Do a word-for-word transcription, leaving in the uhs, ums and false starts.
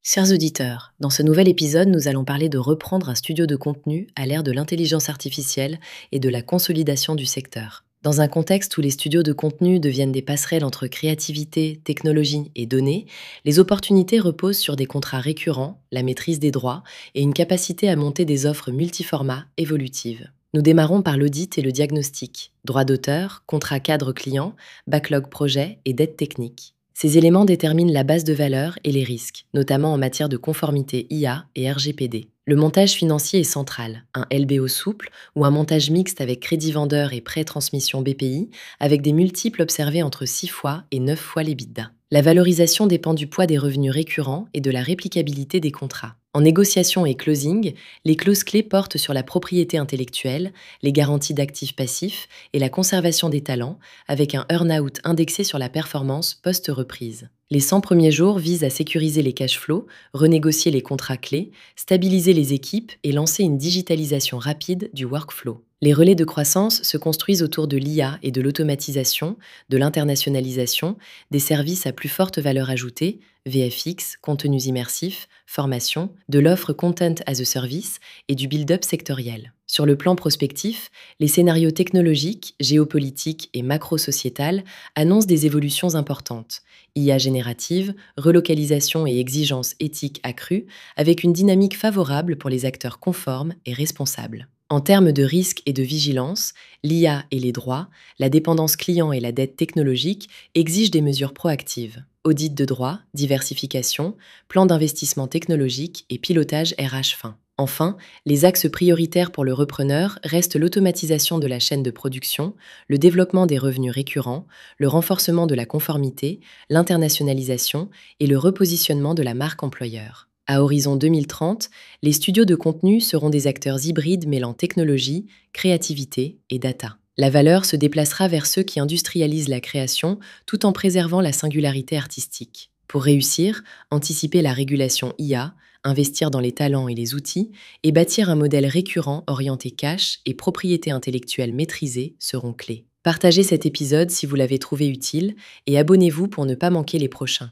Chers auditeurs, dans ce nouvel épisode, nous allons parler de reprendre un studio de contenu à l'ère de l'intelligence artificielle et de la consolidation du secteur. Dans un contexte où les studios de contenu deviennent des passerelles entre créativité, technologie et données, les opportunités reposent sur des contrats récurrents, la maîtrise des droits et une capacité à monter des offres multiformats évolutives. Nous démarrons par l'audit et le diagnostic, droits d'auteur, contrats cadre client, backlog projet et dette technique. Ces éléments déterminent la base de valeur et les risques, notamment en matière de conformité I A et R G P D. Le montage financier est central, un L B O souple ou un montage mixte avec crédit vendeur et prêt transmission B P I, avec des multiples observés entre six fois et neuf fois l'EBITDA. La valorisation dépend du poids des revenus récurrents et de la réplicabilité des contrats. En négociation et closing, les clauses clés portent sur la propriété intellectuelle, les garanties d'actifs passifs et la conservation des talents, avec un earn-out indexé sur la performance post-reprise. Les cent premiers jours visent à sécuriser les cash flows, renégocier les contrats clés, stabiliser les équipes et lancer une digitalisation rapide du workflow. Les relais de croissance se construisent autour de l'I A et de l'automatisation, de l'internationalisation, des services à plus forte valeur ajoutée, V F X, contenus immersifs, formation, de l'offre Content as a Service et du build-up sectoriel. Sur le plan prospectif, les scénarios technologiques, géopolitiques et macro-sociétales annoncent des évolutions importantes. I A générative, relocalisation et exigences éthiques accrues, avec une dynamique favorable pour les acteurs conformes et responsables. En termes de risque et de vigilance, l'I A et les droits, la dépendance client et la dette technologique exigent des mesures proactives. Audit de droit, diversification, plan d'investissement technologique et pilotage R H fin. Enfin, les axes prioritaires pour le repreneur restent l'automatisation de la chaîne de production, le développement des revenus récurrents, le renforcement de la conformité, l'internationalisation et le repositionnement de la marque employeur. À horizon deux mille trente, les studios de contenu seront des acteurs hybrides mêlant technologie, créativité et data. La valeur se déplacera vers ceux qui industrialisent la création tout en préservant la singularité artistique. Pour réussir, anticiper la régulation I A, investir dans les talents et les outils, et bâtir un modèle récurrent orienté cash et propriété intellectuelle maîtrisée seront clés. Partagez cet épisode si vous l'avez trouvé utile et abonnez-vous pour ne pas manquer les prochains.